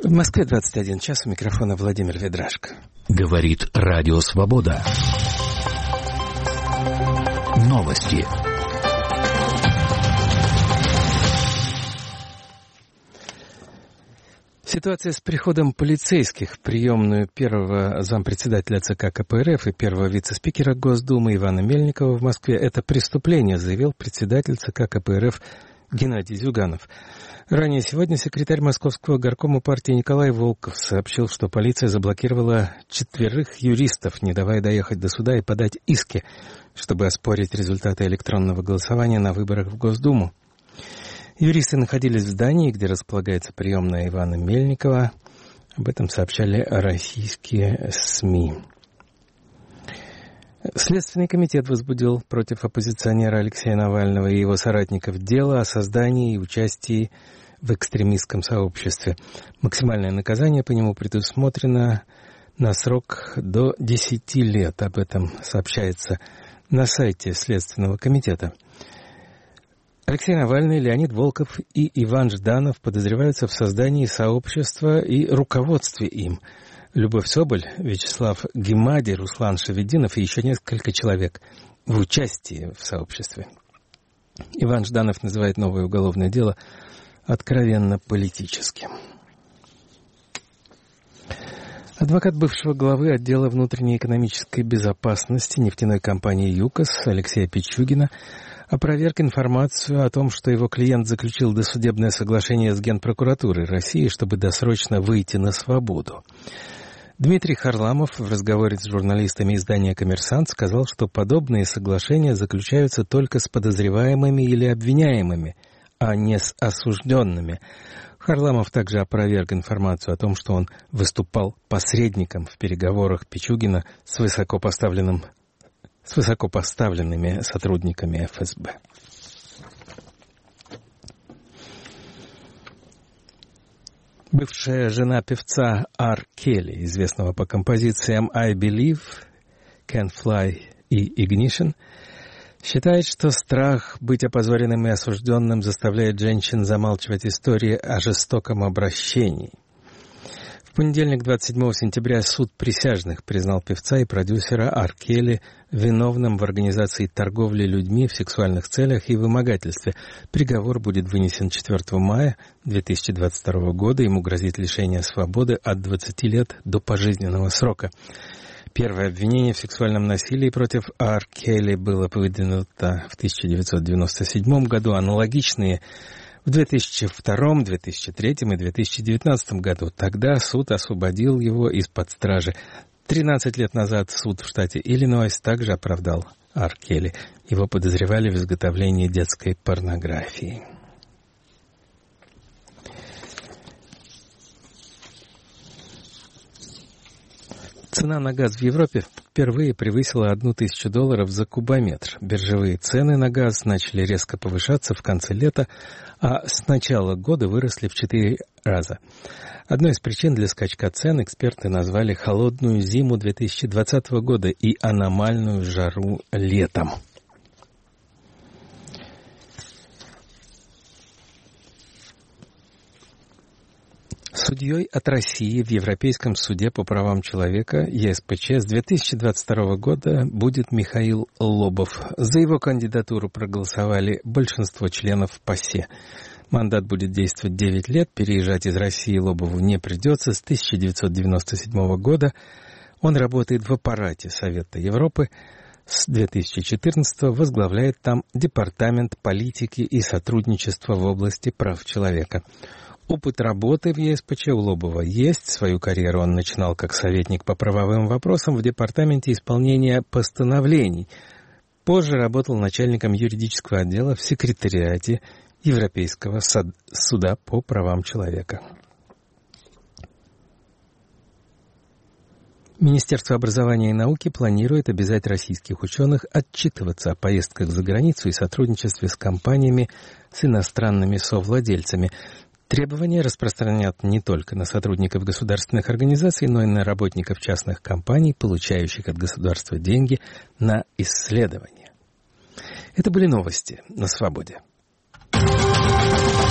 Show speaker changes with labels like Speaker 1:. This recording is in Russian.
Speaker 1: В Москве 21 час, у микрофона Владимир Ведрашко.
Speaker 2: Говорит Радио Свобода. Новости.
Speaker 1: Ситуация с приходом полицейских в приемную первого зампредседателя ЦК КПРФ и первого вице-спикера Госдумы Ивана Мельникова в Москве – это преступление, заявил председатель ЦК КПРФ Геннадий Зюганов. Ранее сегодня секретарь Московского горкома партии Николай Волков сообщил, что полиция заблокировала 4 юристов, не давая доехать до суда и подать иски, чтобы оспорить результаты электронного голосования на выборах в Госдуму. Юристы находились в здании, где располагается приемная Ивана Мельникова. Об этом сообщали российские СМИ. Следственный комитет возбудил против оппозиционера Алексея Навального и его соратников дело о создании и участии в экстремистском сообществе. Максимальное наказание по нему предусмотрено на срок до 10 лет. Об этом сообщается на сайте Следственного комитета. Алексей Навальный, Леонид Волков и Иван Жданов подозреваются в создании сообщества и руководстве им. Любовь Соболь, Вячеслав Гемади, Руслан Шевединов и еще несколько человек в участии в сообществе. Иван Жданов называет новое уголовное дело откровенно политическим. Адвокат бывшего главы отдела внутренней экономической безопасности нефтяной компании «ЮКОС» Алексея Пичугина опроверг информацию о том, что его клиент заключил досудебное соглашение с Генпрокуратурой России, чтобы досрочно выйти на свободу. Дмитрий Харламов в разговоре с журналистами издания «Коммерсант» сказал, что подобные соглашения заключаются только с подозреваемыми или обвиняемыми, а не с осужденными. Харламов также опроверг информацию о том, что он выступал посредником в переговорах Пичугина с высокопоставленными сотрудниками ФСБ. Бывшая жена певца Ар Келли, известного по композициям «I Believe», «Can Fly» и «Ignition», считает, что страх быть опозоренным и осужденным заставляет женщин замалчивать истории о жестоком обращении. В понедельник, 27 сентября, суд присяжных признал певца и продюсера Ар Келли виновным в организации торговли людьми в сексуальных целях и вымогательстве. Приговор будет вынесен 4 мая 2022 года. Ему грозит лишение свободы от 20 лет до пожизненного срока. Первое обвинение в сексуальном насилии против Ар Келли было выдвинуто в 1997 году, аналогичные в 2002, 2003 и 2019 году. Тогда суд освободил его из-под стражи. 13 лет назад суд в штате Иллинойс также оправдал Ар Келли. Его подозревали в изготовлении детской порнографии. Цена на газ в Европе впервые превысила $1000 за кубометр. Биржевые цены на газ начали резко повышаться в конце лета, а с начала года выросли в 4 раза. Одной из причин для скачка цен эксперты назвали холодную зиму 2020 года и аномальную жару летом. Судьей от России в Европейском суде по правам человека ЕСПЧ с 2022 года будет Михаил Лобов. За его кандидатуру проголосовали большинство членов ПАСЕ. Мандат будет действовать 9 лет, переезжать из России Лобову не придется. С 1997 года он работает в аппарате Совета Европы. С 2014 возглавляет там Департамент политики и сотрудничества в области прав человека. Опыт работы в ЕСПЧ у Лобова есть. Свою карьеру он начинал как советник по правовым вопросам в Департаменте исполнения постановлений. Позже работал начальником юридического отдела в секретариате Европейского суда по правам человека. Министерство образования и науки планирует обязать российских ученых отчитываться о поездках за границу и сотрудничестве с компаниями с иностранными совладельцами. Требования распространят не только на сотрудников государственных организаций, но и на работников частных компаний, получающих от государства деньги на исследования. Это были новости на Свободе.